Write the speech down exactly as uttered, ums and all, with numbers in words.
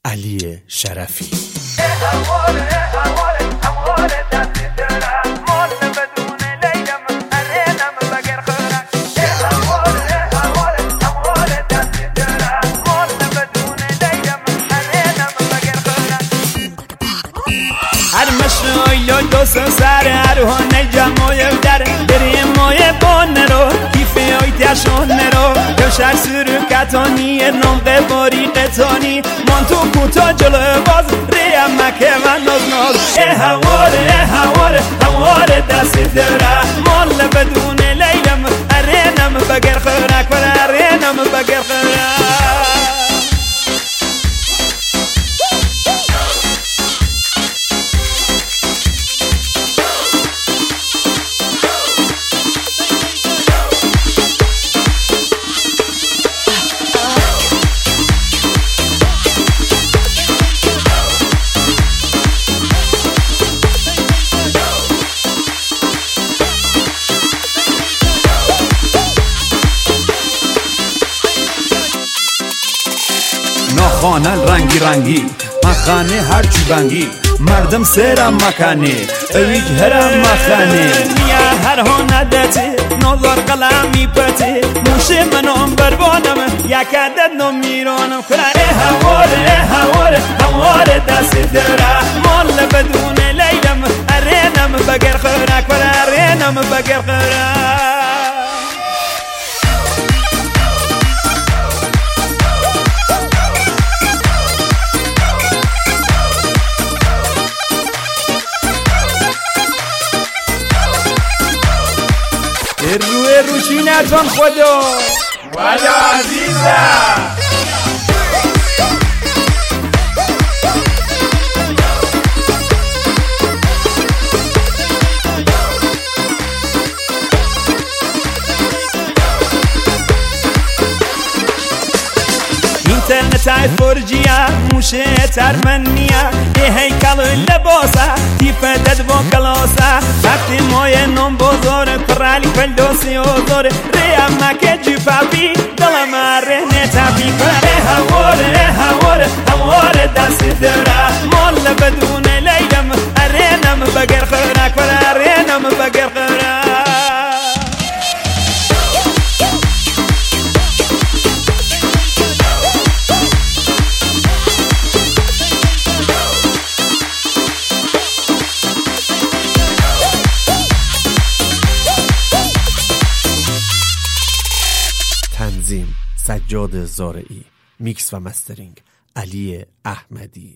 علی شرفی. هر مشروع دوست سر هر هنر جمعی در بریم مای بان رو کیفی های تشون رو کشر سرو کتانی نام قباری قطانی من تو کوتا جلو باز ریم مکه و ناز ناز اه هواره اه هواره هواره دست داره مال بدون لیلم ارینم بگر خورک و ارینم بگر خورک. خانه رنگی رنگی مخانه هرچی بنگی مردم سرم مکانی اویج هرم مخانی یا هر هندتی نظر قلمی پتی موشه منم بربانم یک عدد نمیرانم کلاه هواره هواره هواره دست داره مال بدون لیلم ارینم بگر خورک و ارینم بگر خورک. روی روشینتون خدا ولی عزیزم اینترنت های فرجیه موشه ترمنیه یه هیکل لباسه تیپ دد با کلاسه وقتی مای نم بزاره پرالی کل دوسی اوزاره ریم مکه جیفابی دلم رهنه تابی کنه هواره هواره هواره دست داره مال بدون لیلم ارینم بگر خورک و ارینم بگر خورک. تنظیم سجاد زارعی، میکس و مسترینگ علی احمدی.